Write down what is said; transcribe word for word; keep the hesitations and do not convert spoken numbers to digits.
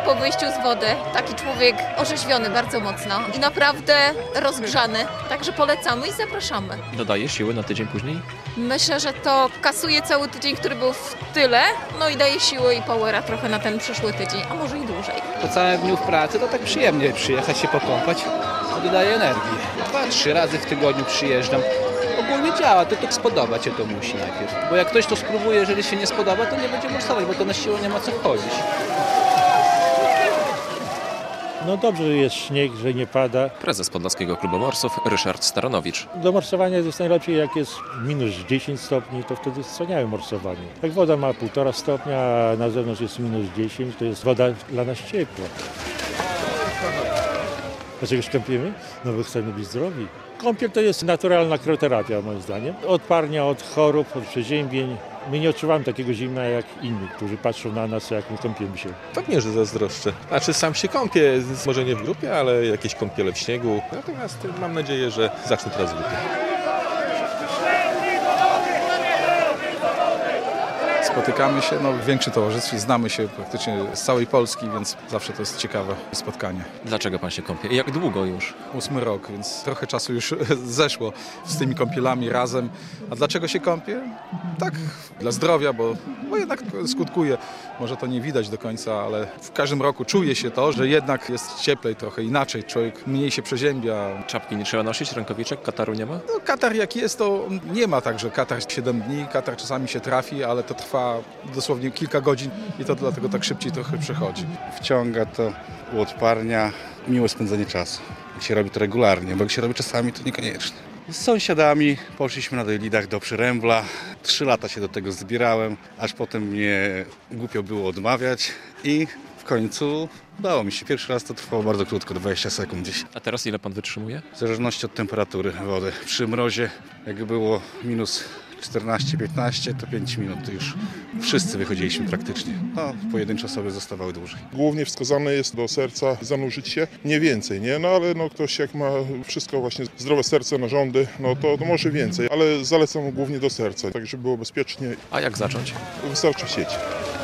po wyjściu z wody. Taki człowiek orzeźwiony bardzo mocno i naprawdę rozgrzany. Także polecamy i zapraszamy. Dodaje siły na tydzień później? Myślę, że to kasuje cały tydzień, który był w tyle, no i daje siły i powera trochę na ten przyszły tydzień, a może i dłużej. Po całym dniu w pracy to tak przyjemnie przyjechać się pokąpać, to dodaje energii. Dwa, trzy razy w tygodniu przyjeżdżam. Ogólnie działa, to tylko spodobać się to musi najpierw. Bo jak ktoś to spróbuje, jeżeli się nie spodoba, to nie będzie morsować, bo to na siłę nie ma co wchodzić. No dobrze, że jest śnieg, że nie pada. Prezes Podlaskiego Klubu Morsów Ryszard Staronowicz. Do morsowania jest najlepiej, jak jest minus dziesięć stopni, to wtedy jest wspaniałe morsowanie. Jak woda ma półtora stopnia, a na zewnątrz jest minus dziesięć, to jest woda dla nas ciepła. Dlaczego się kąpiemy? No bo chcemy być zdrowi. Kąpiel to jest naturalna krioterapia moim zdaniem. Odparnia od chorób, od przeziębień. My nie odczuwamy takiego zimna jak inni, którzy patrzą na nas, jak my kąpiemy się. Pewnie, że zazdroszczę. Znaczy sam się kąpię, może nie w grupie, ale jakieś kąpiele w śniegu. Natomiast mam nadzieję, że zacznę teraz w grupie. Spotykamy się no, w większym towarzystwie, znamy się praktycznie z całej Polski, więc zawsze to jest ciekawe spotkanie. Dlaczego pan się kąpie? I jak długo już? Ósmy rok, więc trochę czasu już zeszło z tymi kąpielami razem. A dlaczego się kąpię? Tak, dla zdrowia, bo, bo jednak skutkuje. Może to nie widać do końca, ale w każdym roku czuje się to, że jednak jest cieplej, trochę inaczej. Człowiek mniej się przeziębia. Czapki nie trzeba nosić, rękawiczek, kataru nie ma? No, katar jak jest, to nie ma tak, że katar siedem dni, katar czasami się trafi, ale to trwa dosłownie kilka godzin i to dlatego tak szybciej trochę przechodzi. Wciąga to, uodparnia, miłe spędzenie czasu. Jak się robi to regularnie, bo jak się robi czasami, to niekoniecznie. Z sąsiadami poszliśmy na Dojlidach do Przyrębla. Trzy lata się do tego zbierałem, aż potem mnie głupio było odmawiać i w końcu udało mi się. Pierwszy raz to trwało bardzo krótko, dwadzieścia sekund gdzieś. A teraz ile pan wytrzymuje? W zależności od temperatury wody. Przy mrozie, jak było minus czternaście piętnaście, to pięć minut to już wszyscy wychodziliśmy praktycznie. No, pojedyncze osoby zostawały dłużej. Głównie wskazane jest do serca zanurzyć się, nie więcej, nie? No ale no, ktoś jak ma wszystko właśnie zdrowe serce, narządy, no to, to może więcej, ale zalecam głównie do serca, tak żeby było bezpiecznie. A jak zacząć? Wystarczy sieć.